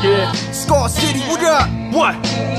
Yeah. Scar City, what up? What?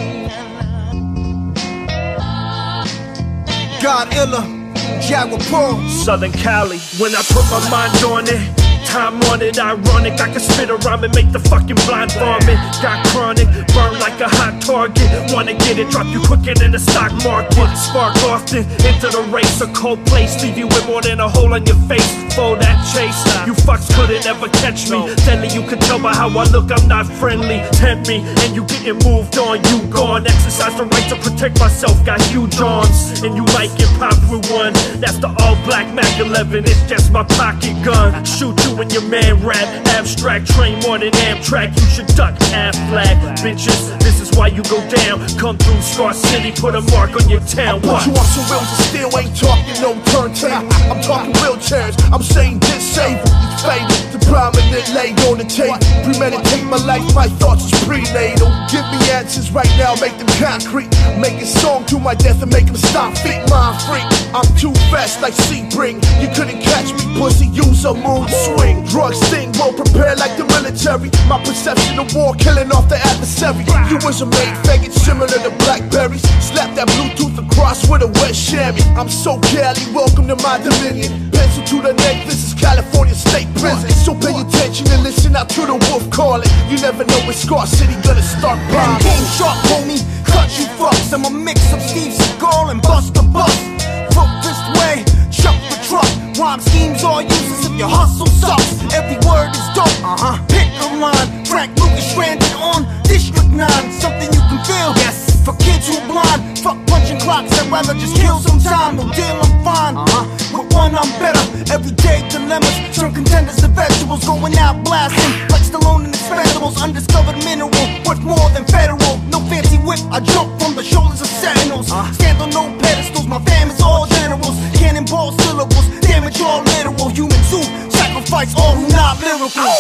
God Illa, Jaguar Pro. Southern Cali, when I put my mind on it. Time on it, ironic. I can spit a rhyme and make the fucking blind vomit. Got chronic, burn like a hot target. Wanna get it, drop you quicker than the stock market. Spark often, into the race. A cold place, leave you with more than a hole on your face. For that chase, you fucks couldn't ever catch me. Deadly, you can tell by how I look, I'm not friendly. Tempt me, and you getting moved on. You gone, exercise the right to protect myself. Got huge arms, and you might get popped with one. That's the all-black Mac 11, it's just my pocket gun. Shoot you and your man rap, abstract, train more than Amtrak. You should duck, half flag, bitches. This is why you go down. Come through Scar City, put a mark on your town. What? You want some wheels of steel, ain't talking no turntable. I'm talking wheelchairs, I'm saying disabled. It's fatal, the prominent laid on the table. Premeditate my life, my thoughts is prenatal. Give me answers right now, make them concrete. Make a song to my death and make them stop feet. Mind free, I'm too fast like Sebring. You couldn't catch me, pussy, use a mood swing. Drug sting, well prepared like the military. My perception of war, killing off the adversary. You was a made faggot similar to blackberries. Slap that Bluetooth across with a wet sherry. I'm so Cali, welcome to my dominion. Pencil to the neck, this is California State Prison. So pay attention and listen out to the wolf calling. You never know when Scar City gonna start bombing. Game sharp, homie, cut you fucks. I'm a mix of Steve Seagal and Buster Bus. Fuck this way, chuck the truck. Rhyme schemes all useless if your hustle sucks. Every word is dope, pick a line. Frank Lucas stranded on District 9. Something you can feel, yes. For kids who blind, fuck punching clocks. I'd rather just kill some time. No deal, I'm fine. With one, I'm better. Everyday dilemmas, turn contenders to vegetables. Going out blasting like Stallone and Expendables. Undiscovered mineral, worth more than federal. No fancy whip, I jump from the shoulders of sentinels. Stand on no pedestals, my fam is all generals. Cannonball syllables, damage all literal. Human zoo, sacrifice all who not lyrical.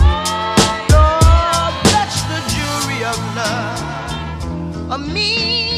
Me